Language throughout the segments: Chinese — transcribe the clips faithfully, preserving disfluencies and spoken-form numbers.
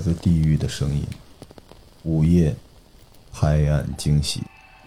自地狱的声音，午夜拍案惊喜。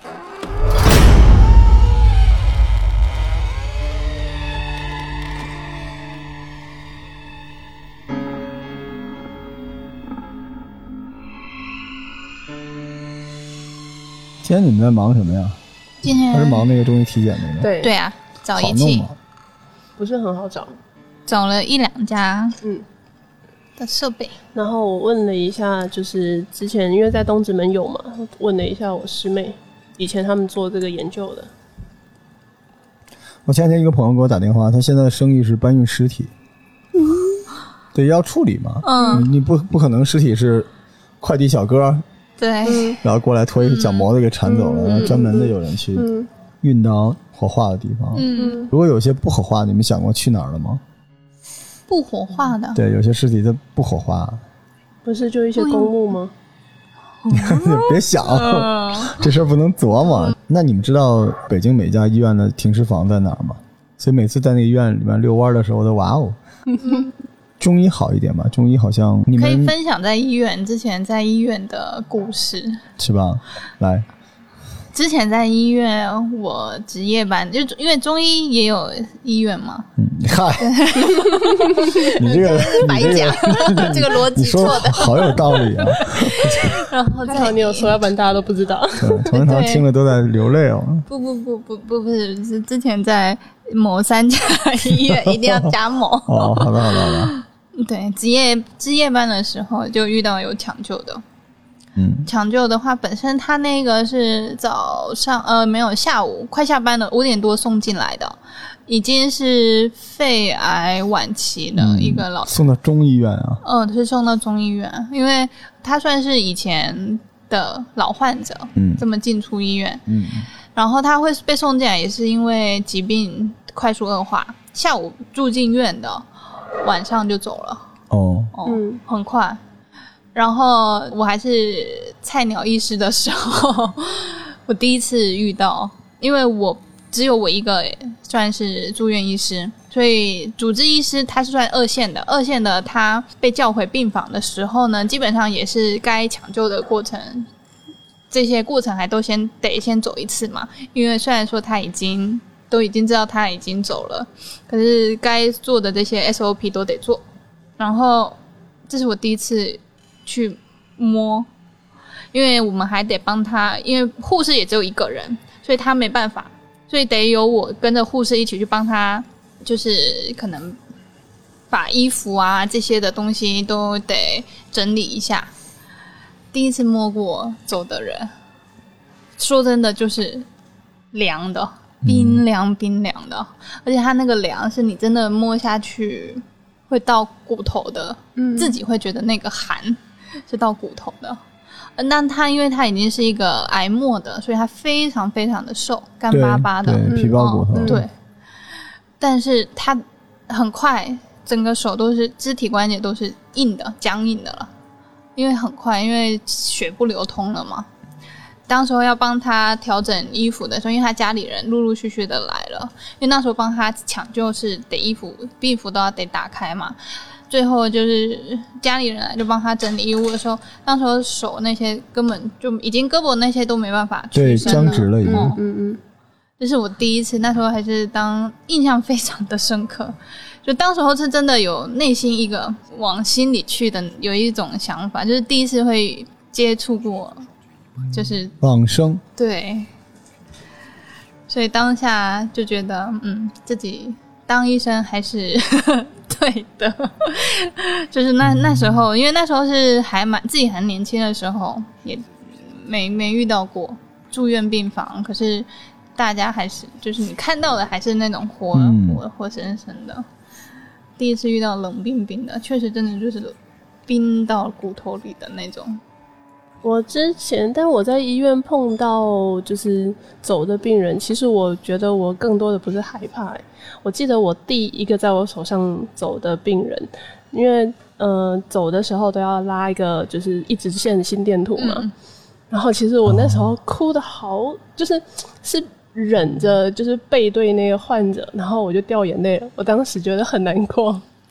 今天你们在忙什么呀？ 今天还是忙那个中医体检的吗？ 对对啊，找仪器不是很好找， 找了一两家嗯的设备。 然后我问了一下，就是之前因为在东直门有嘛，问了一下我师妹，以前他们做这个研究的。 我前两天一个朋友给我打电话，他现在的生意是搬运尸体，嗯、对，要处理嘛， 嗯， 你, 你不不可能尸体是快递小哥。 对， 然后过来拖一个脚模子给铲走了，然后专门的有人去运到火化的地方。 嗯， 如果有些不火化，你们想过去哪儿了吗？ 不火化的， 对，有些尸体它不火化， 不是就一些公墓吗？ 别想，这事儿不能琢磨。那你们知道北京每家医院的停尸房在哪儿吗？所以每次在那个医院里面遛弯的时候，我都哇哦。中医好一点吧，中医好像你们可以分享在医院之前在医院的故事， 是吧？来， 之前在医院我值夜班，就因为中医也有医院嘛。 嗯，嗨，你这个白讲，这个逻辑错的， 好有道理啊。 然后还好你有说，要不然大家都不知道。 同仁堂听了都在流泪哦。 不不不不不不是，是之前在某三家医院一定要加某。 哦，好的好的好的。 对，值夜值夜班的时候就遇到有抢救的。 嗯， 抢救的话，本身他那个是早上呃没有下午快下班了，五点多送进来的，已经是肺癌晚期的一个老、 嗯、送到中医院啊。 嗯，是送到中医院，因为他算是以前的老患者，嗯，这么进出医院， 嗯， 然后他会被送进来，也是因为疾病快速恶化，下午住进院的。晚上就走了哦， 哦，嗯，很快。然后我还是菜鸟医师的时候，我第一次遇到，因为我只有我一个算是住院医师，所以主治医师他是算二线的，二线的他被叫回病房的时候呢，基本上也是该抢救的过程，这些过程还都先得先走一次嘛，因为虽然说他已经。都已经知道他已经走了，可是该做的这些 S O P 都得做。然后这是我第一次去摸，因为我们还得帮他，因为护士也只有一个人，所以他没办法，所以得有我跟着护士一起去帮他，就是可能把衣服啊这些的东西都得整理一下。第一次摸过走的人，说真的就是凉的。冰凉冰凉的，而且它那个凉是你真的摸下去会到骨头的，嗯，自己会觉得那个寒是到骨头的。那它因为它已经是一个癌末的，所以它非常非常的瘦，干巴巴的， 对，皮包骨头、 嗯，对。但是它很快，整个手都是肢体关节都是硬的、僵硬的了，因为很快，因为血不流通了嘛。当时候要帮他调整衣服的时候，因为他家里人陆陆续续的来了，因为那时候帮他抢救是得衣服病服都要得打开嘛，最后就是家里人来就帮他整理衣物的时候，那时候手那些根本就已经胳膊那些都没办法屈伸了， 对，僵直了已经。 嗯嗯嗯，这是我第一次，那时候还是当印象非常的深刻，就当时候是真的有内心一个往心里去的有一种想法，就是第一次会接触过。就是往生， 对，所以当下就觉得，嗯，自己当医生还是对的。就是那那时候，因为那时候是还蛮自己很年轻的时候，也没没遇到过住院病房，可是大家还是就是你看到的还是那种活、嗯、活活生生的。第一次遇到冷冰冰的，确实真的就是冰到骨头里的那种。 我之前，但我在医院碰到就是走的病人，其实我觉得我更多的不是害怕、欸。我记得我第一个在我手上走的病人，因为呃走的时候都要拉一个就是一直线心电图嘛、嗯，然后其实我那时候哭得好，就是是忍着就是背对那个患者，然后我就掉眼泪了。我当时觉得很难过。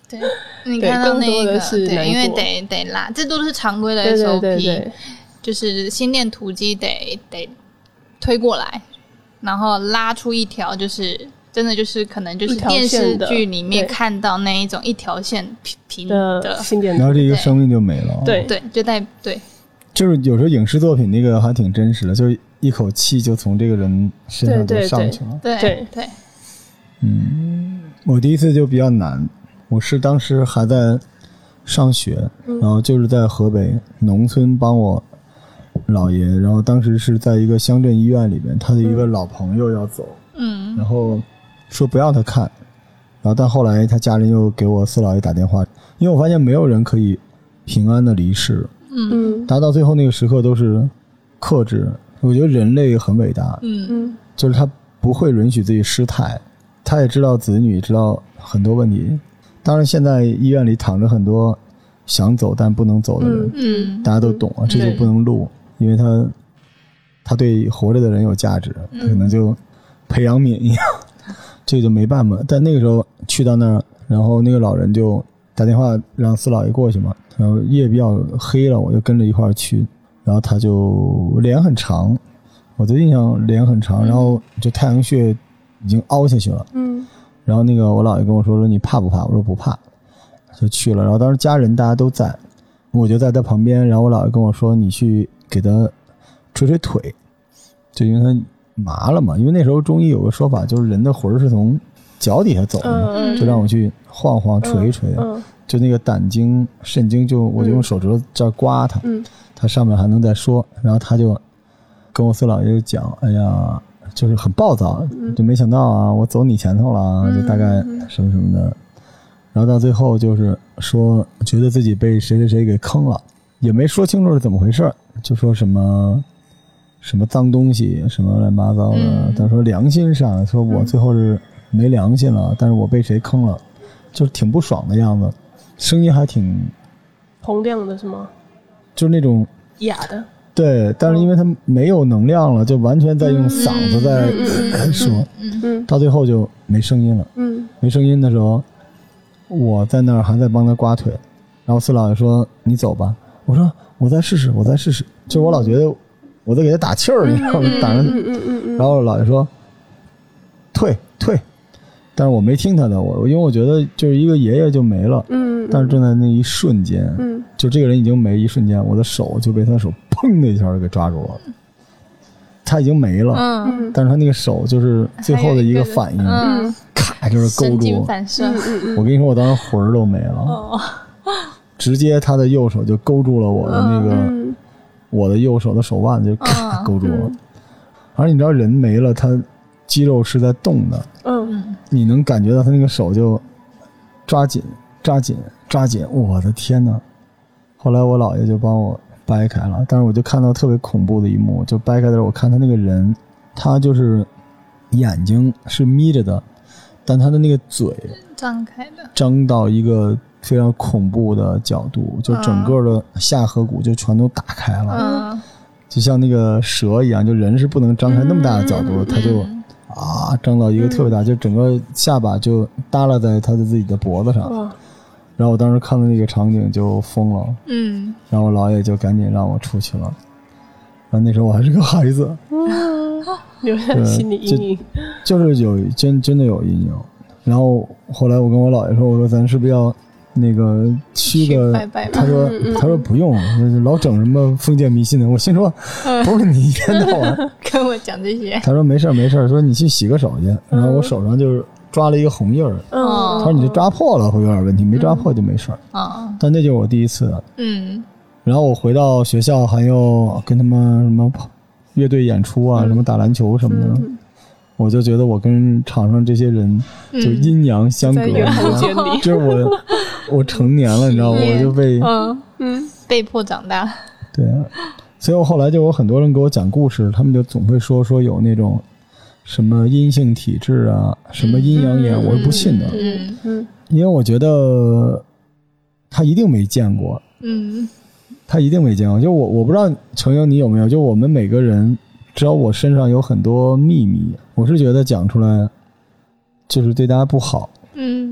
对，你看到那对更多个的是难过对，因为得得拉，这都是常规的 S O P， 对对对对就是心电图机得得推过来，然后拉出一条，就是真的就是可能就是电视剧里面看到那一种一条线平平的的心电图， 然后这一个生命就没了。 对对，就带对， 就是有时候影视作品那个还挺真实的，就是一口气就从这个人身上就上去了。 对对对， 嗯，我第一次就比较难，我是当时还在上学，然后就是在河北农村帮我姥爷，然后当时是在一个乡镇医院里边，他的一个老朋友要走， 嗯， 然后说不要他看，然后但后来他家人又给我四姥爷打电话，因为我发现没有人可以平安的离世， 嗯， 达到最后那个时刻都是克制。我觉得人类很伟大， 嗯嗯， 就是他不会允许自己失态，他也知道子女知道很多问题。当然现在医院里躺着很多想走但不能走的人， 嗯， 大家都懂啊，这就不能录，因为他他对活着的人有价值，他可能就培养皿一样，这就没办法。但那个时候去到那儿，然后那个老人就打电话让四姥爷过去嘛，然后夜比较黑了，我就跟着一块儿去，然后他就脸很长，我的印象脸很长，然后就太阳穴已经凹下去了， 嗯， 然后那个我姥爷跟我说说你怕不怕？我说不怕，就去了。然后当时家人大家都在，我就在他旁边，然后我姥爷跟我说你去给他捶捶腿，就因为他麻了嘛，因为那时候中医有个说法，就是人的魂是从脚底下走的嘛， 嗯、 就让我去晃晃捶一捶， 嗯嗯、 就那个胆经肾经，就我就用手指头这儿刮它， 嗯， 它上面还能再说，然后他就跟我四姥爷讲，哎呀，就是很暴躁，就没想到啊，我走你前头了啊，就大概什么什么的，然后到最后就是说觉得自己被谁谁谁给坑了，也没说清楚是怎么回事，就说什么什么脏东西，什么乱七八糟的。 嗯、 他说良心上，说我最后是没良心了，但是我被谁坑了，就是挺不爽的样子，声音还挺洪亮的是吗？ 就是那种哑的。 对，但是因为他没有能量了，就完全在用嗓子在说， 嗯， 到最后就没声音了。 嗯， 没声音的时候，我在那儿还在帮他刮腿，然后四姥爷说：“你走吧。”我说：“我再试试，我再试试。”就我老觉得我在给他打气儿，你知道吗？打着，然后姥爷说：“退退。”但是我没听他的，我因为我觉得就是一个爷爷就没了， 嗯， 但是正在那一瞬间， 嗯， 就这个人已经没一瞬间，我的手就被他的手砰的一下就给抓住了，他已经没了， 嗯， 但是他那个手就是最后的一个反应， 嗯， 咔就是勾住神经反射， 我跟你说，我当时魂儿都没了， 哦， 直接他的右手就勾住了我的那个， 嗯、 我的右手的手腕就咔勾住了， 嗯、 而你知道人没了，他肌肉是在动的， 嗯， 你能感觉到他那个手就抓紧抓紧抓紧，我的天哪！后来我姥爷就帮我掰开了，但是我就看到特别恐怖的一幕，就掰开的时候我看他那个人，他就是眼睛是眯着的，但他的那个嘴张开的， 张到一个非常恐怖的角度，就整个的下颌骨就全都打开了， 嗯， 就像那个蛇一样，就人是不能张开那么大的角度，他就啊张到一个特别大，就整个下巴就耷拉在他的自己的脖子上，然后我当时看到那个场景就疯了， 嗯， 然后我姥爷就赶紧让我出去了，然后那时候我还是个孩子， 留下心理阴影， 就, 就是有真真的有阴影。然后后来我跟我姥爷说，我说咱是不是要那个去个拜拜， 他说他说不用，老整什么封建迷信的。我心说不是你一天到晚跟我讲这些。 他说没事没事，说你去洗个手去。然后我手上就是抓了一个红印儿， 嗯， 他说你就抓破了会有点问题，没抓破就没事。 嗯， 但那就是我第一次。 嗯， 然后我回到学校还要跟他们什么乐队演出啊，什么打篮球什么的。我就觉得我跟场上这些人就阴阳相隔， 嗯、 就是我我成年了，你知道吗？我就被嗯嗯被迫长大。 对，所以我后来就有很多人给我讲故事，他们就总会说说有那种什么阴性体质啊，什么阴阳眼，嗯、我是不信的。 嗯嗯， 因为我觉得他一定没见过， 嗯， 他一定没见过。就我我不知道程英你有没有，就我们每个人。只要我身上有很多秘密，我是觉得讲出来就是对大家不好。 嗯，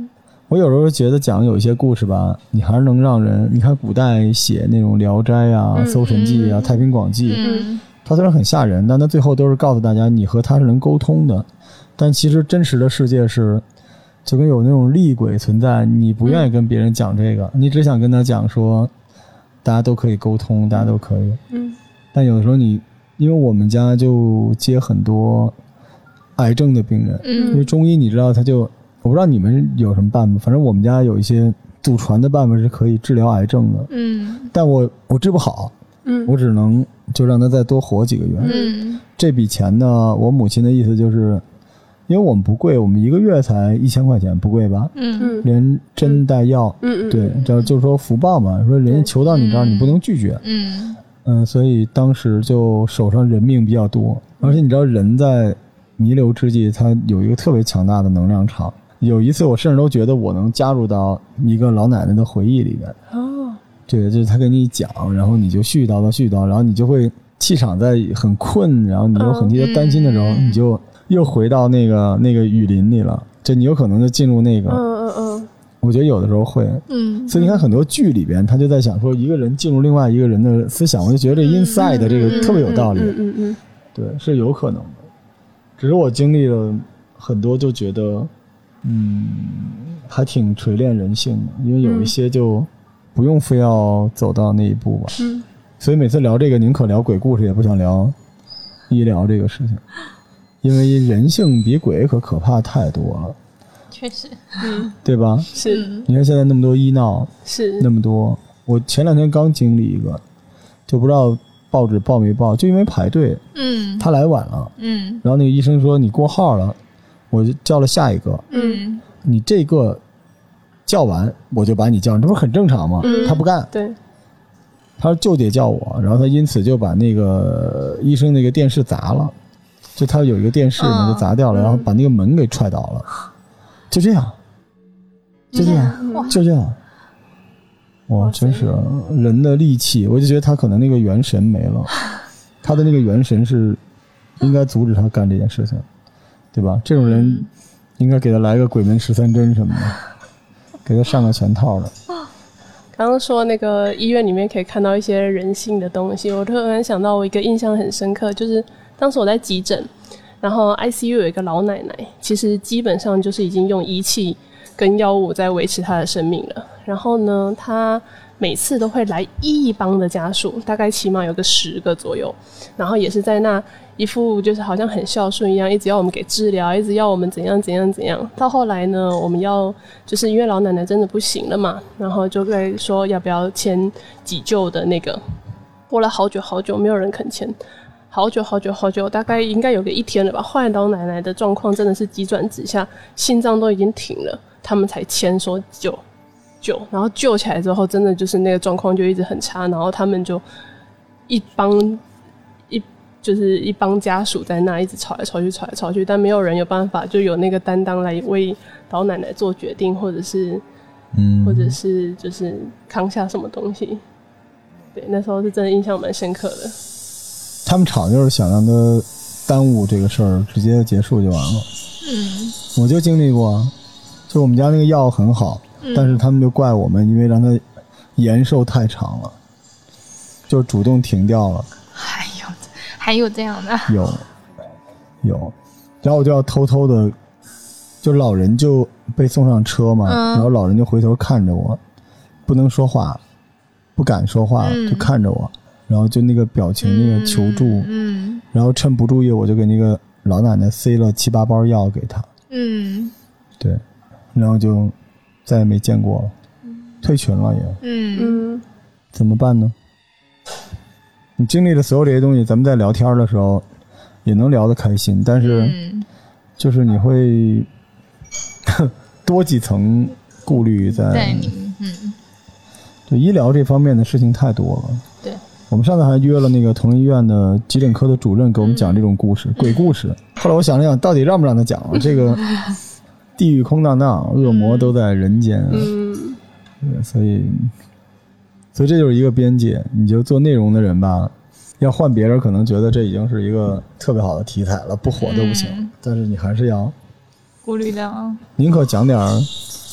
我有时候觉得讲有一些故事吧，你还是能让人，你看古代写那种《聊斋》啊、 嗯、 搜神记啊、嗯、太平广记， 嗯， 它虽然很吓人，但它最后都是告诉大家你和他是能沟通的。但其实真实的世界是就跟有那种厉鬼存在，你不愿意跟别人讲这个、嗯、你只想跟他讲说大家都可以沟通，大家都可以。 嗯， 但有的时候你因为我们家就接很多癌症的病人， 嗯， 因为中医你知道他就我不知道你们有什么办法，反正我们家有一些祖传的办法是可以治疗癌症的， 嗯， 但我我治不好， 嗯， 我只能就让他再多活几个月， 嗯， 这笔钱呢，我母亲的意思就是，因为我们不贵，我们一个月才一千块钱，不贵吧？ 嗯， 连针带药， 嗯嗯， 对，这就是说福报嘛，说人家求到你这儿，你不能拒绝， 嗯嗯，所以当时就手上人命比较多，而且你知道人在弥留之际，他有一个特别强大的能量场。有一次我甚至都觉得我能加入到一个老奶奶的回忆里面。 哦， 对，就是她跟你讲，然后你就絮叨叨絮叨，然后你就会气场在很困，然后你又很替她担心的时候， 嗯、 你就又回到那个那个雨林里了，就你有可能就进入那个。 嗯嗯嗯。 我觉得有的时候会， 嗯， 所以你看很多剧里边，他就在想说一个人进入另外一个人的思想，我就觉得这 inside 的这个特别有道理。 嗯嗯嗯， 对，是有可能的。只是我经历了很多，就觉得。嗯，还挺锤炼人性的，因为有一些就不用非要走到那一步吧。 嗯， 所以每次聊这个，宁可聊鬼故事，也不想聊医疗这个事情，因为人性比鬼可可怕太多了。 确实， 嗯， 对吧？ 是。 你看现在那么多医闹， 是那么多。我前两天刚经历一个，就不知道报纸报没报，就因为排队， 嗯， 他来晚了， 嗯， 然后那个医生说你过号了。我就叫了下一个， 嗯， 你这个叫完我就把你叫，这不是很正常吗？ 嗯、 他不干， 对， 他说就得叫我，然后他因此就把那个医生那个电视砸了，就他有一个电视嘛，就砸掉了， 嗯、 然后把那个门给踹倒了，就这样，就这样，就这样，哇，真是人的力气，我就觉得他可能那个元神没了，他的那个元神是应该阻止他干这件事情。对吧？这种人应该给他来个鬼门十三针什么的，给他上个全套的。 刚刚说那个医院里面可以看到一些人性的东西，我突然想到我一个印象很深刻，就是当时我在急诊，然后 I C U 有一个老奶奶，其实基本上就是已经用仪器跟药物在维持她的生命了。然后呢，她每次都会来一帮的家属，大概起码有个十个左右，然后也是在那一副就是好像很孝顺一样，一直要我们给治疗，一直要我们怎样怎样怎样。到后来呢，我们要就是因为老奶奶真的不行了嘛，然后就在说要不要签急救的那个，过了好久好久没有人肯签，好久好久好久，大概应该有个一天了吧。后来老奶奶的状况真的是急转直下，心脏都已经停了，他们才签说救救，然后救起来之后真的就是那个状况就一直很差，然后他们就一帮一就是一帮家属在那一直吵来吵去吵来吵去，但没有人有办法就有那个担当来为老奶奶做决定，或者是嗯，或者是就是扛下什么东西。对，那时候是真的印象蛮深刻的。 他们吵就是想让他耽误这个事儿，直接结束就完了。 嗯， 我就经历过，就我们家那个药很好，嗯、但是他们就怪我们，因为让它延寿太长了，就主动停掉了。 还有还有这样的？ 有有，然后我就要偷偷的，就老人就被送上车嘛，嗯、然后老人就回头看着我，不能说话，不敢说话，嗯、就看着我。然后就那个表情，那个求助， 嗯，嗯然后趁不注意，我就给那个老奶奶塞了七八包药给她， 嗯， 对，然后就再也没见过了， 嗯、 退群了也， 嗯嗯， 怎么办呢？你经历了所有这些东西，咱们在聊天的时候也能聊得开心，但是就是你会多几层顾虑在， 在你，嗯， 对，医疗这方面的事情太多了， 对。 我们上次还约了那个同仁医院的急诊科的主任给我们讲这种故事、嗯、鬼故事。后来我想了想，到底让不让他讲了？这个地狱空荡荡，恶魔都在人间。嗯，对，所以，所以这就是一个边界。你就做内容的人吧，要换别人可能觉得这已经是一个特别好的题材了，不火都不行。嗯、但是你还是要顾虑的啊， 宁可讲点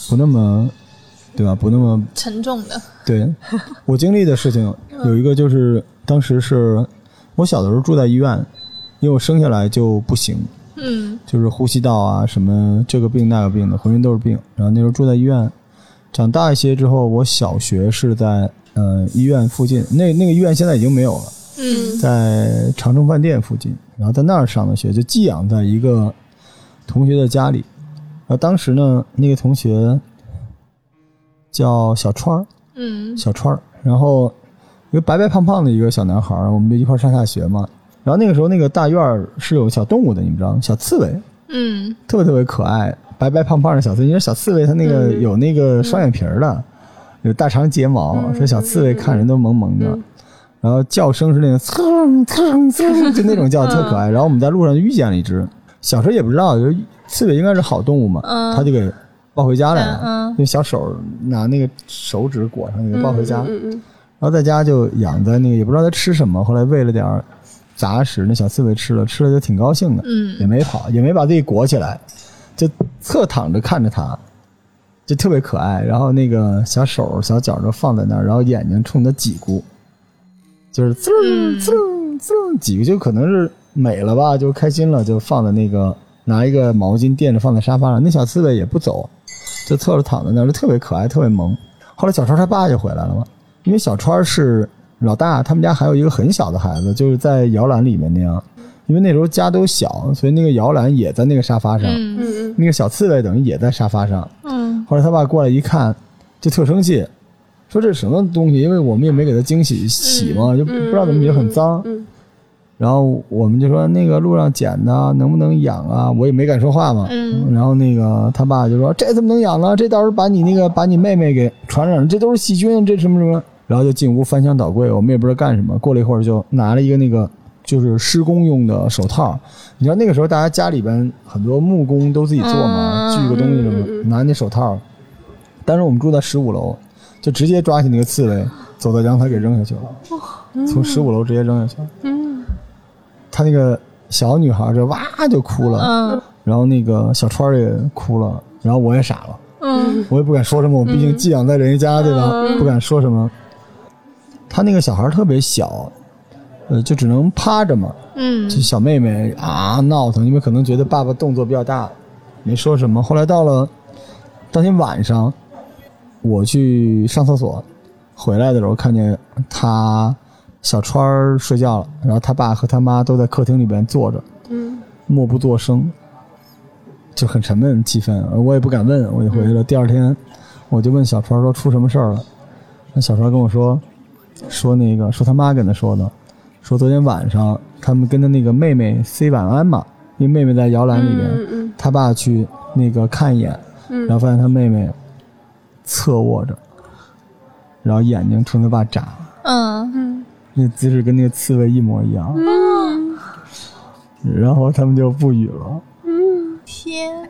不那么，对吧？不那么沉重的。 对，我经历的事情有一个就是当时是我小的时候住在医院，因为我生下来就不行， 嗯， 就是呼吸道啊什么这个病那个病的，浑身都是病。然后那时候住在医院，长大一些之后，我小学是在呃医院附近，那那个医院现在已经没有了， 嗯， 在长城饭店附近，然后在那儿上的学，就寄养在一个同学的家里。然后当时呢，那个同学叫小川儿， 嗯， 小川儿，然后一个白白胖胖的一个小男孩，我们就一块上下学嘛。然后那个时候那个大院是有小动物的，你们知道吗？小刺猬， 嗯， 特别特别可爱，白白胖胖的小刺猬。因为小刺猬它那个有那个双眼皮儿的，有大长睫毛，所以小刺猬看人都萌萌的。然后叫声是那个蹭蹭蹭，就那种叫，特可爱。然后我们在路上就遇见了一只，小时候也不知道，就是刺猬应该是好动物嘛， 嗯， 他就给抱回家来了， 嗯， 用小手拿那个手指裹上，给抱回家。 嗯嗯， 然后在家就养在那个，也不知道它吃什么，后来喂了点杂食，那小刺猬吃了，吃了就挺高兴的， 嗯， 也没跑，也没把自己裹起来，就侧躺着看着它，就特别可爱。然后那个小手小脚就放在那儿，然后眼睛冲它挤咕，就是滋儿滋儿滋儿几个，就可能是美了吧，就开心了，就放在那个拿一个毛巾垫着放在沙发上。那小刺猬也不走，就侧着躺在那儿，就特别可爱，特别萌。后来小川他爸就回来了嘛，因为小川是老大，他们家还有一个很小的孩子，就是在摇篮里面那样。因为那时候家都小，所以那个摇篮也在那个沙发上， 嗯嗯那个小刺猬等于也在沙发上。 嗯， 后来他爸过来一看，就特生气，说这是什么东西？因为我们也没给他清洗洗嘛，就不知道怎么也很脏。 嗯， 然后我们就说那个路上捡的能不能养啊？我也没敢说话嘛。 嗯， 然后那个他爸就说这怎么能养呢？这到时候把你那个把你妹妹给传染了，这都是细菌，这什么什么。然后就进屋翻箱倒柜，我们也不知道干什么。过了一会儿就拿了一个那个就是施工用的手套。你知道那个时候大家家里边很多木工都自己做嘛，锯个东西什么，拿那手套。当时我们住在十五楼，就直接抓起那个刺猬，走到阳台给扔下去了，从十五楼直接扔下去了。嗯，他那个小女孩就哇就哭了， 嗯， 然后那个小川也哭了，然后我也傻了， 嗯， 我也不敢说什么，我毕竟寄养在人家家，对吧？ 嗯， 不敢说什么。他那个小孩特别小，呃，就只能趴着嘛。 嗯， 这小妹妹啊闹腾，因为可能觉得爸爸动作比较大，没说什么。后来到了当天晚上，我去上厕所，回来的时候看见他小川睡觉了，然后他爸和他妈都在客厅里边坐着， 嗯， 默不作声，就很沉闷气氛。我也不敢问，我就回去了。第二天，我就问小川说出什么事儿了。那小川跟我说，说那个说他妈跟他说的，说昨天晚上他们跟他那个妹妹 say 晚安嘛，因为妹妹在摇篮里边， 嗯嗯， 他爸去那个看一眼，然后发现他妹妹侧卧着，然后眼睛冲他爸眨， 嗯嗯， 那姿势跟那个刺猬一模一样， 嗯， 然后他们就不语了。 嗯，天，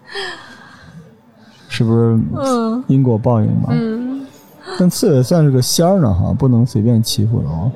是不是嗯因果报应嘛？ 嗯， 但刺猬算是个仙儿呢哈，不能随便欺负的哦。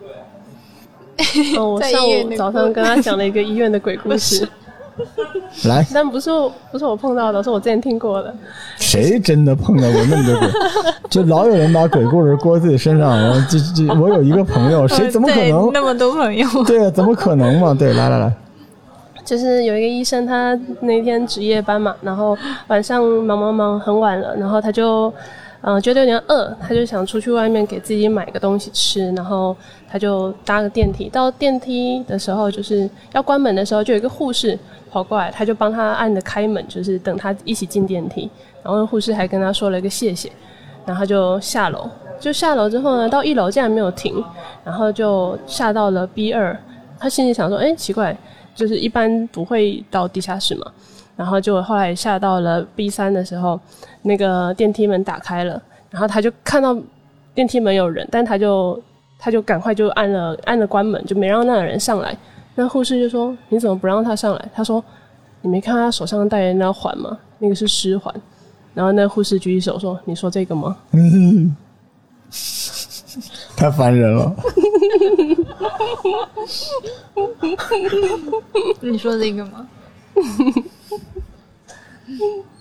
哦，我在上医院那个午早上跟他讲了一个医院的鬼故事， 来， 但不是我不是我碰到的，是我之前听过的。 谁真的碰到过那么多鬼？就老有人把鬼故事搁自己身上，然后这这，我有一个朋友，谁怎么可能？ 对那么多朋友？ 对啊，怎么可能嘛？对，来来来， 就是有一个医生，他那天值夜班嘛，然后晚上忙忙忙很晚了，然后他就嗯、呃、觉得有点饿，他就想出去外面给自己买个东西吃，然后他就搭个电梯。到电梯的时候，就是要关门的时候，就有一个护士跑过来，他就帮他按着开门，就是等他一起进电梯。然后护士还跟他说了一个谢谢，然后他就下楼。就下楼之后呢，到一楼竟然没有停，然后就下到了 B 二。他心里想说，哎，奇怪，就是一般不会到地下室嘛。然后就后来下到了 B 三的时候，那个电梯门打开了，然后他就看到电梯门有人，但他就他就赶快就按了按了关门，就没让那个人上来。那护士就说：“你怎么不让他上来？”他说：“你没看他手上戴的那环吗？那个是尸环。”然后那护士举起手说：“你说这个吗？” 嗯，太烦人了。 你说这个吗？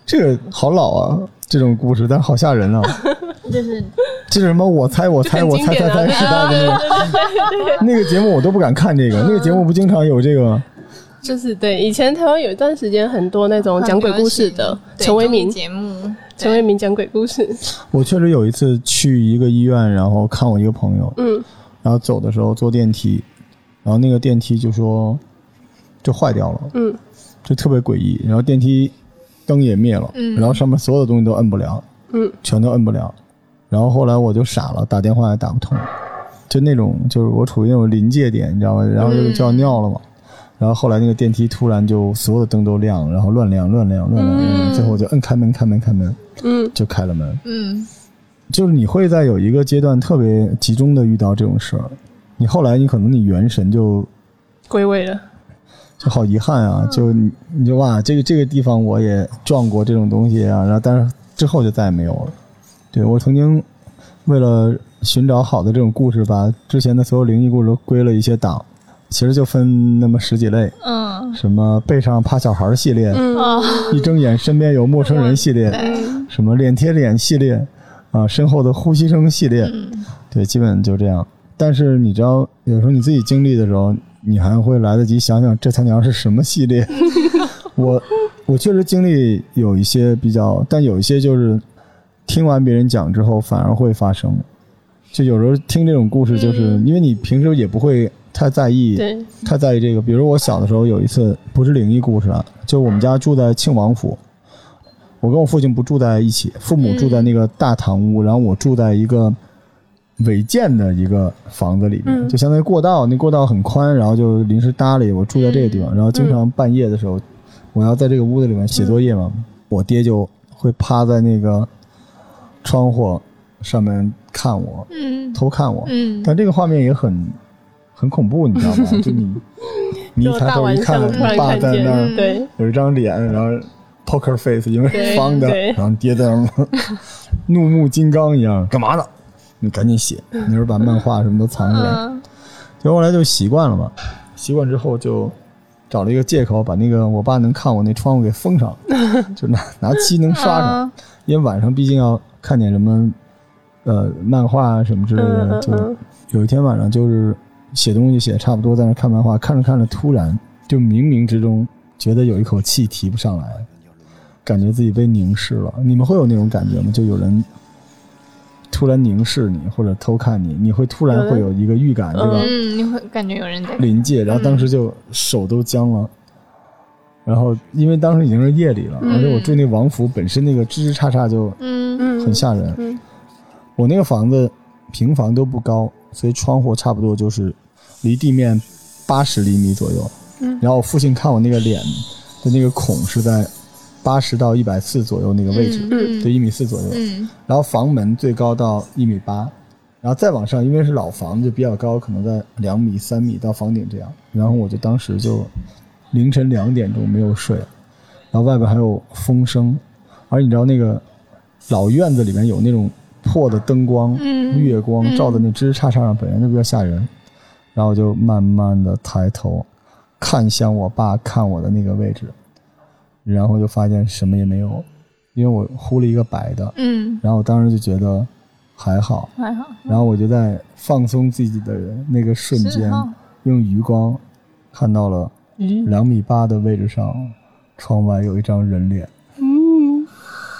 这个好老啊，这种故事，但好吓人啊！ 就是这是什么？我猜我猜我猜猜猜时代的那个那个节目，我都不敢看这个。那个节目不经常有这个？ 就是对，以前台湾有一段时间很多那种讲鬼故事的，陈为民节目， 陈为民讲鬼故事。 我确实有一次去一个医院，然后看我一个朋友， 嗯， 然后走的时候坐电梯，然后那个电梯就说就坏掉了， 嗯， 就特别诡异。然后电梯灯也灭了， 嗯， 然后上面所有的东西都摁不了， 嗯， 全都摁不了。然后后来我就傻了，打电话也打不通，就那种就是我处于那种临界点，你知道吗？然后就就要尿了嘛。嗯，然后后来那个电梯突然就所有的灯都亮，然后乱亮乱亮乱亮，嗯，最后我就摁开门开门开门， 嗯， 就开了门。 嗯， 就是你会在有一个阶段特别集中的遇到这种事儿，你后来你可能你元神就归位了， 就好遗憾啊！就你你就哇，这个这个地方我也撞过这种东西啊，然后但是之后就再也没有了。对，我曾经为了寻找好的这种故事，把之前的所有灵异故事都归了一些档，其实就分那么十几类， 嗯， 什么背上趴小孩系列， 嗯， 一睁眼身边有陌生人系列，什么脸贴脸系列，啊，身后的呼吸声系列， 嗯， 对，基本就这样。但是你知道，有时候你自己经历的时候，你还会来得及想想这他娘是什么系列。我我确实经历有一些比较，但有一些就是听完别人讲之后反而会发生。就有时候听这种故事，就是因为你平时也不会太在意， 对， 太在意这个。比如我小的时候有一次，不是灵异故事啊，就是我们家住在庆王府，我跟我父亲不住在一起，父母住在那个大堂屋，然后我住在一个违建的一个房子里面， 嗯， 就相当于过道，那过道很宽，然后就临时搭了，我住在这个地方，然后经常半夜的时候，我要在这个屋子里面写作业嘛，我爹就会趴在那个窗户上面看我， 嗯， 偷看我， 嗯， 但这个画面也很很恐怖，你知道吗？就你你一抬头一看，你爸在那儿， 对， 有一张脸，然后 poker face， 因为是方的，然后爹在那儿怒目金刚一样，干嘛呢？你赶紧写，那时候把漫画什么都藏起来， 嗯， 就后来就习惯了嘛，习惯之后就找了一个借口，把那个我爸能看我那窗户给封上，就拿拿漆能刷上， 嗯， 因为晚上毕竟要看点什么呃漫画什么之类的， 嗯， 就有一天晚上就是写东西写差不多，在那看漫画，看着看着突然就冥冥之中觉得有一口气提不上来，感觉自己被凝视了。你们会有那种感觉吗？就有人突然凝视你或者偷看你，你会突然会有一个预感，这个嗯，你会感觉有人在临界，然后当时就手都僵了。然后因为当时已经是夜里了， 嗯， 而且我住那王府本身那个吱吱叉叉就嗯很吓人， 嗯， 我那个房子平房都不高，所以窗户差不多就是离地面八十厘米左右， 嗯， 然后我父亲看我那个脸的那个孔是在八十到一百四左右那个位置， 嗯， 就一米四左右， 嗯， 然后房门最高到一米八，然后再往上，因为是老房子就比较高，可能在两米三米到房顶这样，然后我就当时就凌晨两点钟没有睡，然后外边还有风声，而你知道那个老院子里面有那种破的灯光， 嗯， 月光照在那枝枝杈杈上，本来就比较吓人，然后我就慢慢的抬头看向我爸看我的那个位置，然后就发现什么也没有，因为我呼了一个白的， 嗯， 然后我当时就觉得还好， 还好， 然后我就在放松自己的那个瞬间，用余光看到了两米八的位置上，窗外有一张人脸。 嗯，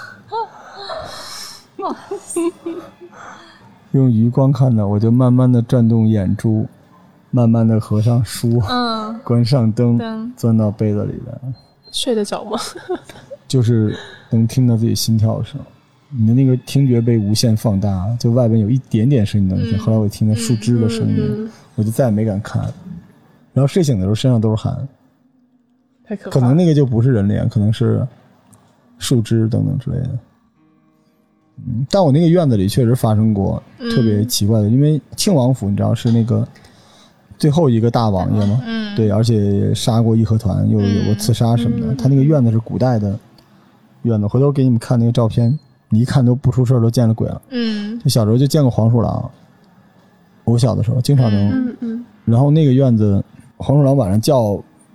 用余光看的，我就慢慢的转动眼珠，慢慢的合上书， 嗯， 关上灯， 灯钻到被子里边， 睡得着吗？ 就是能听到自己心跳声。你的那个听觉被无限放大，就外边有一点点声音能听，嗯，后来我听见树枝的声音，嗯，我就再也没敢看。然后睡醒的时候身上都是汗， 太可怕了。 可能那个就不是人脸，可能是树枝等等之类的。嗯，但我那个院子里确实发生过特别奇怪的，嗯，因为庆王府你知道是那个最后一个大王爷吗？ 嗯， 对，而且杀过义和团，又有过刺杀什么的。嗯，他那个院子是古代的院子，回头给你们看那个照片，你一看都不出事都见了鬼了。 嗯， 就小时候就见过黄鼠狼，我小的时候经常能， 嗯嗯， 然后那个院子黄鼠狼晚上叫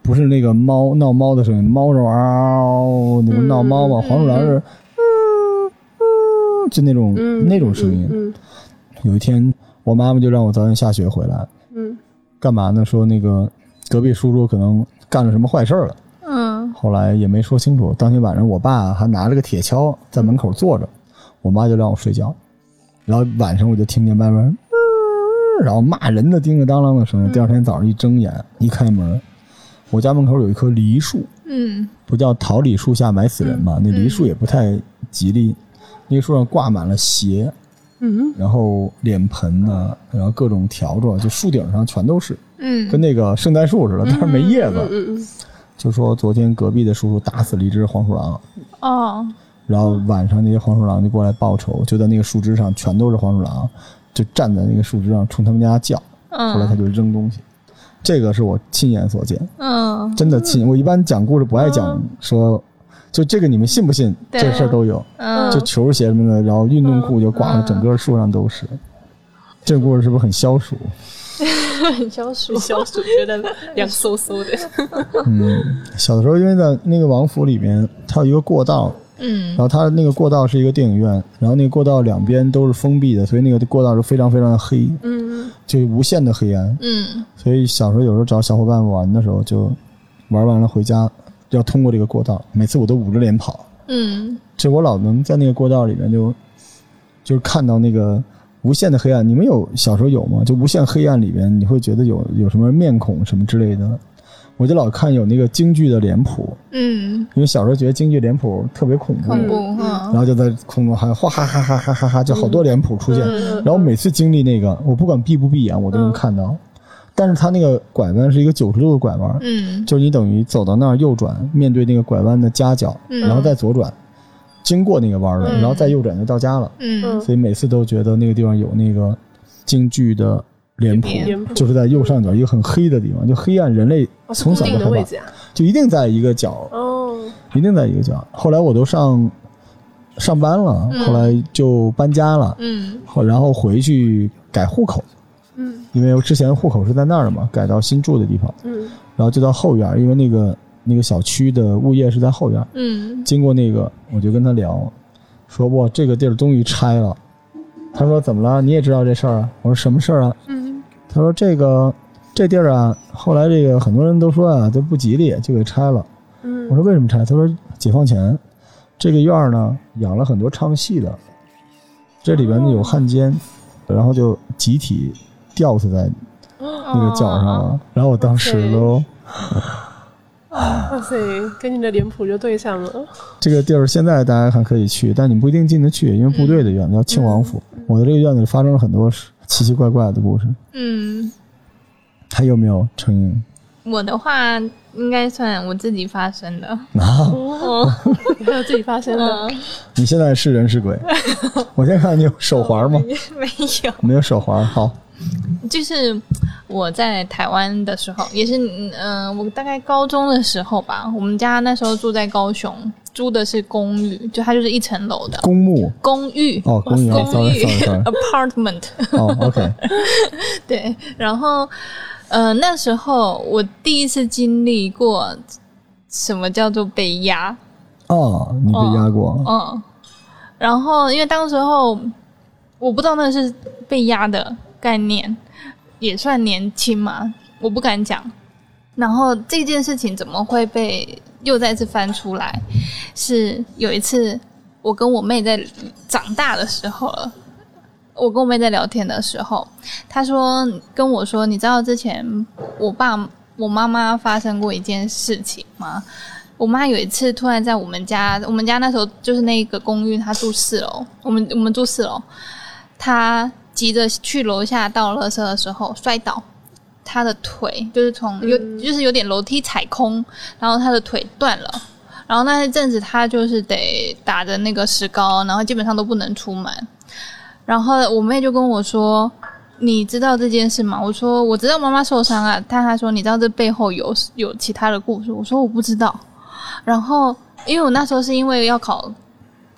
不是那个猫闹猫的声音，猫是嗷那种闹猫嘛，黄鼠狼是嗯嗯就那种、嗯、那种声音、嗯嗯、有一天我妈妈就让我早点下学回来，嗯，干嘛呢？说那个隔壁叔叔可能干了什么坏事了，嗯，后来也没说清楚。当天晚上我爸还拿了个铁锹在门口坐着，我妈就让我睡觉，然后晚上我就听见外面嗯然后骂人的叮了当啷的声音、嗯、第二天早上一睁眼一开门，我家门口有一棵梨树，嗯，不叫桃李树下埋死人嘛、嗯、那梨树也不太吉利，那个树上挂满了鞋，嗯，然后脸盆啊，然后各种笤帚，就树顶上全都是，嗯，跟那个圣诞树似的，但是没叶子。嗯嗯，就说昨天隔壁的叔叔打死了一只黄鼠狼，哦，然后晚上那些黄鼠狼就过来报仇，就在那个树枝上全都是黄鼠狼，就站在那个树枝上冲他们家叫，后来他就扔东西。这个是我亲眼所见，嗯，真的亲。我一般讲故事不爱讲说。就这个你们信不信？这事儿都有，嗯，就球鞋什么的，然后运动裤就挂了整个树上都是。嗯、这个故事是不是很消暑？ 很消暑，消暑，觉得凉飕飕的。 嗯，小的时候因为在那个王府里面，它有一个过道，嗯，然后它那个过道是一个电影院，然后那个过道两边都是封闭的，所以那个过道是非常非常的黑，嗯，就无限的黑暗，嗯，所以小时候有时候找小伙伴玩的时候，就玩完了回家。要通过这个过道，每次我都捂着脸跑，嗯，这我老能在那个过道里面就就是看到那个无限的黑暗。你们有小时候有吗？就无限黑暗里面你会觉得有有什么面孔什么之类的，我就老看有那个京剧的脸谱，嗯，因为小时候觉得京剧脸谱特别恐怖，恐怖、嗯、然后就在空中喊哗哈哈哈哈哈哈，就好多脸谱出现、嗯、然后每次经历那个我不管闭不闭眼我都能看到、嗯，但是它那个拐弯是一个九十度的拐弯，嗯，就是你等于走到那儿右转，面对那个拐弯的夹角，嗯，然后再左转，经过那个弯了、嗯，然后再右转就到家了，嗯，所以每次都觉得那个地方有那个京剧的脸谱，就是在右上角一个很黑的地方，就黑暗，人类从小就害怕，就一定在一个角，哦，一定在一个角。后来我都上上班了，嗯、后来就搬家了，嗯，然后回去改户口。嗯，因为我之前户口是在那儿的嘛，改到新住的地方，嗯，然后就到后院，因为那个那个小区的物业是在后院，嗯，经过那个我就跟他聊，说哇这个地儿终于拆了，他说怎么了？你也知道这事儿啊？我说什么事儿啊？嗯，他说这个这地儿啊，后来这个很多人都说啊，都不吉利，就给拆了。嗯，我说为什么拆？他说解放前这个院呢养了很多唱戏的，这里边有汉奸，然后就集体吊死在那个角上了、哦、然后我当时都哇塞，跟你的脸谱就对上了。 这个地儿现在大家还可以去，但你不一定进得去，因为部队的院子叫庆王府、嗯、我的这个院子里发生了很多奇奇怪怪的故事。嗯，还有没有成瘾？ 我的话应该算我自己发生的啊、 哦、你还有自己发生的、嗯、 你现在是人是鬼？我先看你有手环吗？ 没有， 没有手环。好， 就是我在台湾的时候，也是嗯、呃，我大概高中的时候吧，我们家那时候住在高雄，租的是公寓，就它就是一层楼的公墓公寓哦，公寓公寓 sorry, sorry, sorry. apartment 哦 OK 对，然后呃那时候我第一次经历过什么叫做被压哦，你被压过嗯、哦，然后因为当时候我不知道那是被压的概念，也算年轻嘛，我不敢讲。然后这件事情怎么会被又再次翻出来？是有一次我跟我妹在长大的时候了，我跟我妹在聊天的时候，她说跟我说，你知道之前我爸我妈妈发生过一件事情吗？我妈有一次突然在我们家，我们家那时候就是那个公寓，她住四楼，我们我们住四楼，她急着去楼下倒垃圾的时候摔倒，她的腿就是从有、嗯、就是有点楼梯踩空，然后她的腿断了，然后那一阵子她就是得打着那个石膏，然后基本上都不能出门。然后我妹就跟我说，你知道这件事吗？我说我知道妈妈受伤了，但她说你知道这背后有有其他的故事？我说我不知道。然后因为我那时候是因为要考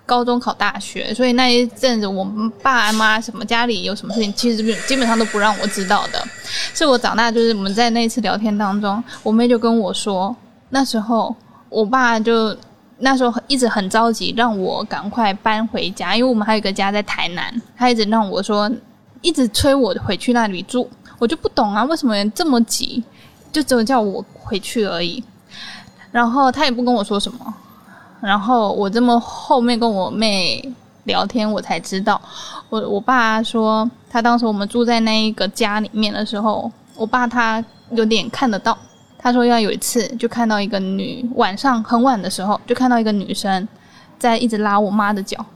高中考大学，所以那一阵子我们爸妈什么家里有什么事情，其实基本上都不让我知道的。是我长大，就是我们在那一次聊天当中，我妹就跟我说，那时候我爸就那时候一直很着急让我赶快搬回家，因为我们还有一个家在台南，他一直让我说，一直催我回去那里住，我就不懂啊，为什么这么急，就只有叫我回去而已。然后他也不跟我说什么，然后我这么后面跟我妹聊天，我才知道，我我爸说，他当时我们住在那一个家里面的时候，我爸他有点看得到，他说要有一次就看到一个女，晚上很晚的时候就看到一个女生在一直拉我妈的脚。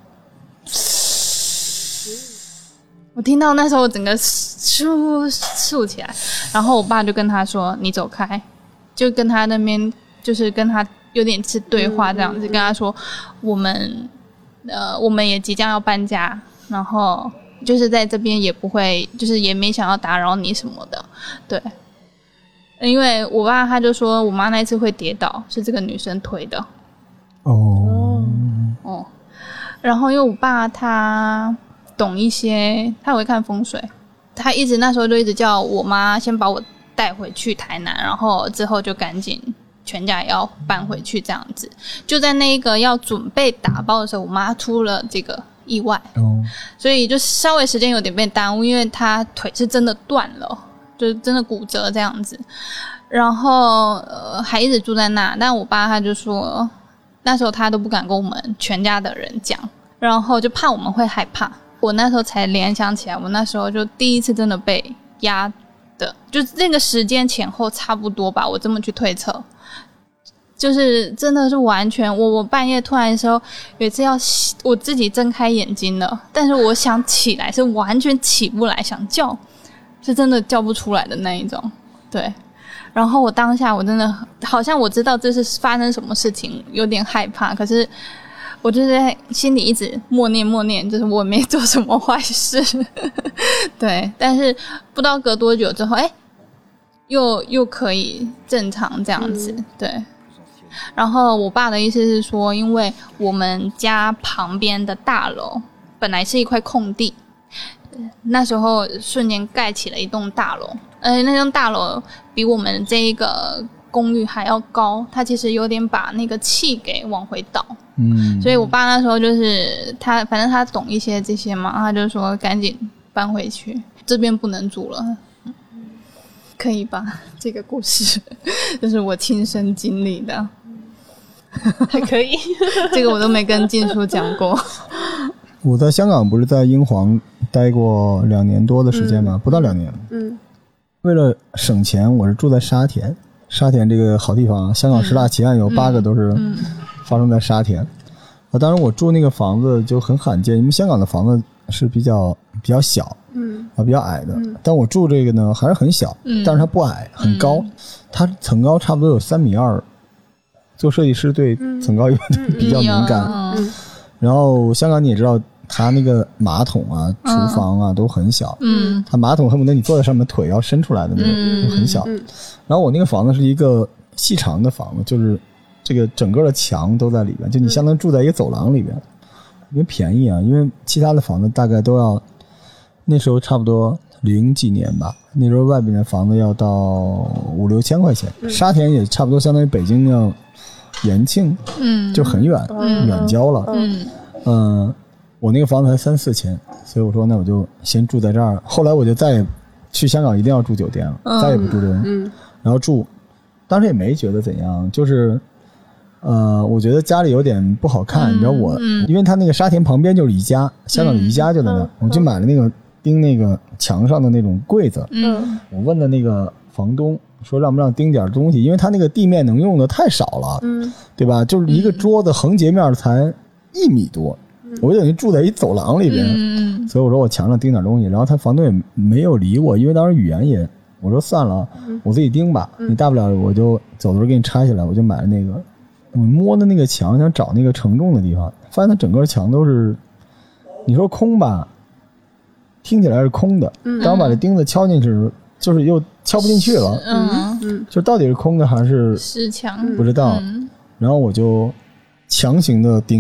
我听到那时候我整个竖竖起来，然后我爸就跟他说你走开，就跟他那边就是跟他有点是对话这样子，跟他说我们呃我们也即将要搬家，然后就是在这边也不会，就是也没想要打扰你什么的，对。因为我爸他就说我妈那一次会跌倒是这个女生推的。 哦哦，然后因为我爸他懂一些，他会看风水，他一直那时候就一直叫我妈先把我带回去台南，然后之后就赶紧全家也要搬回去这样子。就在那个要准备打包的时候，我妈出了这个意外， 哦， 所以就稍微时间有点被耽误，因为她腿是真的断了，就是真的骨折这样子。然后呃还一直住在那，但我爸他就说那时候他都不敢跟我们全家的人讲，然后就怕我们会害怕。我那时候才联想起来，我那时候就第一次真的被压的，就是那个时间前后差不多吧，我这么去推测，就是真的是完全我我半夜突然的时候有一次要我自己睁开眼睛了，但是我想起来是完全起不来，想叫是真的叫不出来的那一种，对。然后我当下我真的好像我知道这是发生什么事情，有点害怕，可是我就是在心里一直默念默念，就是我没做什么坏事对。但是不知道隔多久之后，哎，又又可以正常这样子、嗯、对。然后我爸的意思是说，因为我们家旁边的大楼本来是一块空地，那时候瞬间盖起了一栋大楼，呃，那栋大楼比我们这一个公寓还要高，它其实有点把那个气给往回倒，嗯，所以我爸那时候就是他，反正他懂一些这些嘛，他就说赶紧搬回去，这边不能住了，可以吧？这个故事就是我亲身经历的， 还可以， 这个我都没跟静书讲过。 我在香港不是在英皇待过两年多的时间吗、嗯、不到两年， 嗯， 为了省钱我是住在沙田，沙田这个好地方，香港十大奇案有八个都是发生在沙田、嗯嗯啊、当然我住那个房子就很罕见，因为香港的房子是比较比较小，嗯啊比较矮的、嗯、但我住这个呢还是很小、嗯、但是它不矮很高、嗯、它层高差不多有三米二，做设计师对层高有点比较敏感、嗯嗯、然后香港你也知道它那个马桶啊厨房啊、嗯、都很小，嗯，它马桶恨不得你坐在上面腿要伸出来的那种、嗯、很小、嗯、然后我那个房子是一个细长的房子，就是这个整个的墙都在里边，就你相当于住在一个走廊里边，因为便宜啊，因为其他的房子大概都要那时候差不多零几年吧，那时候外边的房子要到五六千块钱、嗯、沙田也差不多相当于北京要延庆，嗯，就很远、嗯、远郊了，嗯嗯，我那个房子才三四千，所以我说那我就先住在这儿。后来我就再也去香港一定要住酒店了、嗯、再也不住这种、嗯、然后住当时也没觉得怎样，就是呃，我觉得家里有点不好看、嗯、你知道我、嗯、因为他那个沙田旁边就是宜家，香港的宜家就在那、嗯、我就买了那个钉那个墙上的那种柜子，嗯，我问了那个房东说让不让钉点东西，因为他那个地面能用的太少了，嗯，对吧，就是一个桌子横截面才一米多、嗯、我就等于住在一走廊里边、嗯、所以我说我墙上钉点东西，然后他房东也没有理我，因为当时语言也我说算了、嗯、我自己钉吧、嗯、你大不了我就走的时候给你拆下来，我就买了那个，我摸的那个墙想找那个承重的地方，发现它整个墙都是，你说空吧听起来是空的，嗯，当我把这钉子敲进去就是又敲不进去了，嗯嗯，就到底是空的还是实墙不知道、嗯、然后我就强行的钉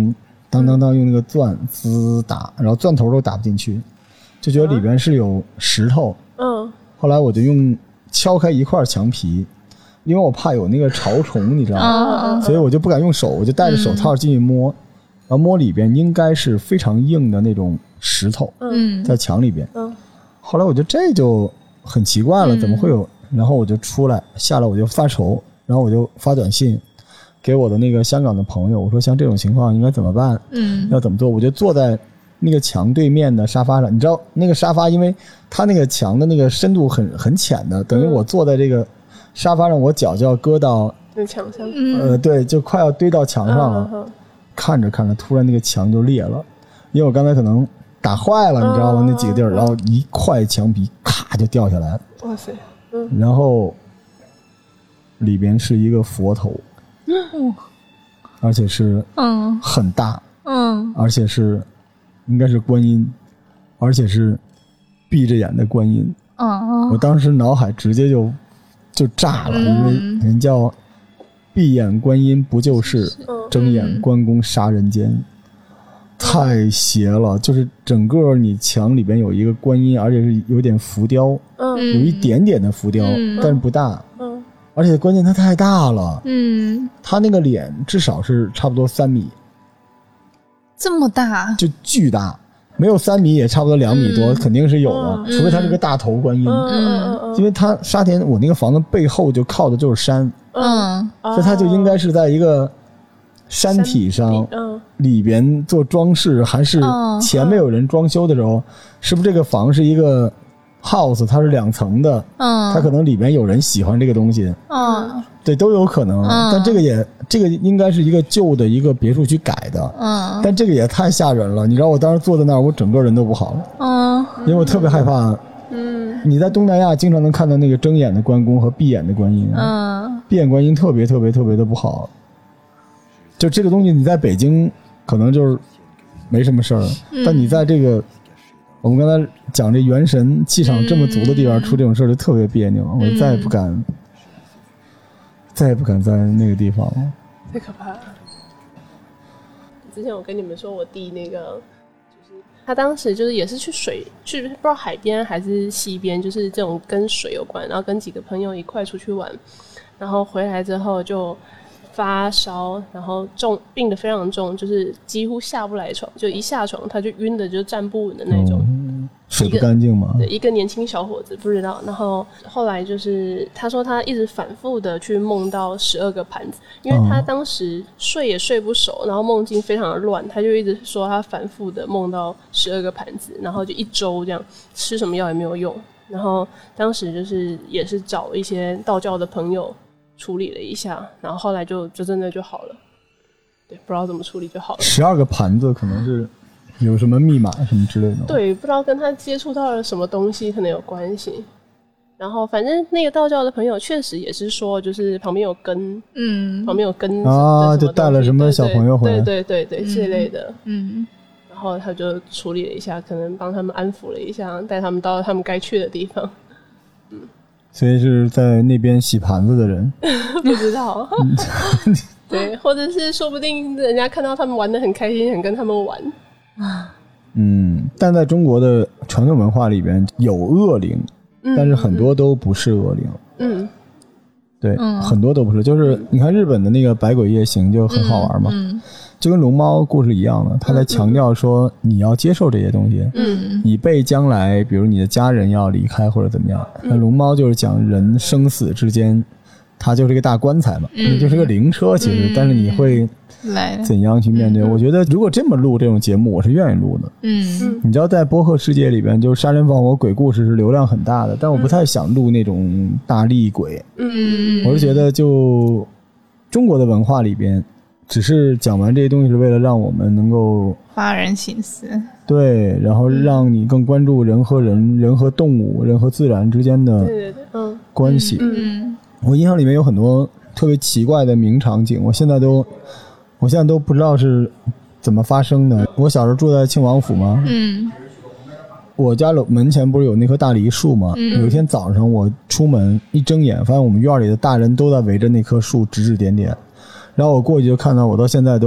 当当当用那个钻滋打，然后钻头都打不进去，就觉得里边是有石头。 嗯， 后来我就用敲开一块墙皮，因为我怕有那个潮虫，你知道吗？ 嗯、 所以我就不敢用手，我就戴着手套进去摸，然后摸里边应该是非常硬的那种石头， 嗯， 在墙里边。 嗯， 后来我就这就很奇怪了，怎么会有？然后我就出来，下来我就发愁，然后我就发短信给我的那个香港的朋友，我说像这种情况应该怎么办？ 嗯， 要怎么做？我就坐在那个墙对面的沙发上，你知道那个沙发，因为它那个墙的那个深度很很浅的，等于我坐在这个沙发上，我脚就要搁到那墙上， 呃，对，就快要堆到墙上了。 嗯嗯、 看着看着，突然那个墙就裂了，因为我刚才可能打坏了，你知道吗？ 嗯、 那几个地儿，然后一块墙皮咔就掉下来了。 哇塞！嗯， 然后里边是一个佛头， 嗯， 而且是嗯很大， 嗯， 而且是应该是观音，而且是闭着眼的观音。 嗯， 我当时脑海直接就就炸了， 嗯、 因为人叫闭眼观音不救世，睁眼关公杀人间。太邪了，就是整个你墙里边有一个观音，而且是有点浮雕， 嗯， 有一点点的浮雕， 嗯、 但是不大， 嗯， 而且关键它太大了， 嗯， 它那个脸至少是差不多三米， 这么大， 就巨大，没有三米也差不多两米多， 嗯、 肯定是有的， 嗯、 除非它是个大头观音， 嗯嗯， 因为它沙田我那个房子背后就靠的就是山， 嗯， 所以它就应该是在一个山体上， 嗯， 里边做装饰，还是前面有人装修的时候，是不是这个房是一个 house， 它是两层的， 嗯， 它可能里边有人喜欢这个东西， 嗯， 对，都有可能， 嗯、 但这个也这个应该是一个旧的一个别墅区改的， 嗯， 但这个也太吓人了，你知道我当时坐在那儿，我整个人都不好了， 嗯， 因为我特别害怕， 嗯， 你在东南亚经常能看到那个睁眼的关公和闭眼的观音， 嗯， 闭眼观音特别特别特别的不好。就这个东西你在北京可能就是没什么事儿、嗯、但你在这个我们刚才讲这元神气场这么足的地方出这种事儿就特别别扭、嗯、我再也不敢、嗯、再也不敢在那个地方了， 太可怕了。之前我跟你们说我弟那个就是他当时就是也是去水去不知道海边还是溪边，就是这种跟水有关，然后跟几个朋友一块出去玩，然后回来之后就发烧，然后重病得非常重，就是几乎下不来床，就一下床他就晕的就站不稳的那种、嗯、 水不干净吗？ 对，一个年轻小伙子不知道，然后后来就是他说他一直反复的去梦到十二个盘子，因为他当时睡也睡不熟，然后梦境非常的乱，他就一直说他反复的梦到十二个盘子，然后就一周这样吃什么药也没有用，然后当时就是也是找一些道教的朋友处理了一下，然后后来就就真的就好了。对，不知道怎么处理就好了。 十二个盘子可能是有什么密码什么之类的。 对，不知道跟他接触到了什么东西可能有关系。然后反正那个道教的朋友确实也是说，就是旁边有跟，嗯，旁边有跟啊，就带了什么小朋友回来， 对对对对这类的， 嗯。 然后他就处理了一下，可能帮他们安抚了一下，带他们到他们该去的地方。嗯。 所以是在那边洗盘子的人不知道对，或者是说不定人家看到他们玩得很开心，想跟他们玩。 嗯，但在中国的传统文化里边有恶灵、嗯、但是很多都不是恶灵。嗯，对、嗯、很多都不是，就是你看日本的那个百鬼夜行就很好玩嘛、嗯嗯，就跟龙猫故事一样的，他在强调说你要接受这些东西，嗯，以备将来比如你的家人要离开或者怎么样。那龙猫就是讲人生死之间，它就是一个大棺材嘛，嗯，就是个灵车其实、嗯、但是你会怎样去面对、嗯、我觉得如果这么录这种节目我是愿意录的。嗯，你知道在播客世界里边就是杀人放火鬼故事是流量很大的，但我不太想录那种大厉鬼。嗯，我是觉得就中国的文化里边只是讲完这些东西是为了让我们能够发人省思， 对，然后让你更关注人和人、人和动物、人和自然之间的关系。 对对对，嗯，嗯， 我印象里面有很多特别奇怪的名场景，我现在都我现在都不知道是怎么发生的。我小时候住在庆王府嘛，嗯，我家楼门前不是有那棵大梨树吗？嗯，有一天早上我出门一睁眼，发现我们院里的大人都在围着那棵树指指点点。然后我过去就看到，我到现在都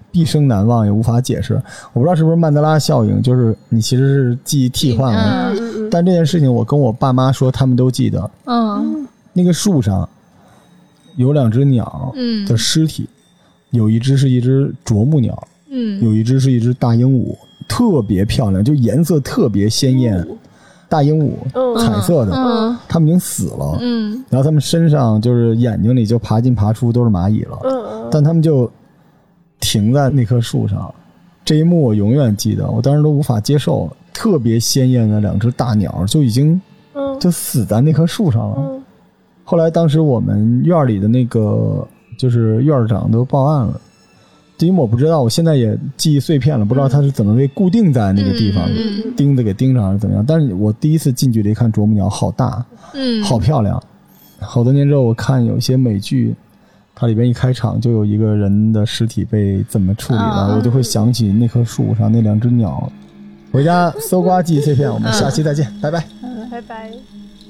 毕生难忘，也无法解释。我不知道是不是曼德拉效应，就是你其实是记忆替换了， 嗯、 但这件事情我跟我爸妈说，他们都记得。 嗯， 那个树上有两只鸟的尸体，嗯、有一只是一只啄木鸟， 嗯， 有一只是一只大鹦鹉，特别漂亮，就颜色特别鲜艳。嗯、大鹦鹉，嗯、彩色的， 嗯， 它们已经死了， 嗯， 然后它们身上就是眼睛里就爬进爬出都是蚂蚁了， 嗯， 但它们就停在那棵树上，这一幕我永远记得，我当时都无法接受，特别鲜艳的两只大鸟就已经，就死在那棵树上了。 嗯、 后来当时我们院里的那个就是院长都报案了。因为我不知道，我现在也记忆碎片了，不知道它是怎么被固定在那个地方， 嗯、 钉子给钉上还是怎么样。但是我第一次近距离看啄木鸟，好大， 嗯， 好漂亮。好多年之后，我看有些美剧，它里边一开场就有一个人的尸体被怎么处理了，嗯、我就会想起那棵树上那两只鸟。回家搜刮记忆碎片，我们下期再见，嗯、拜拜， 嗯，拜拜。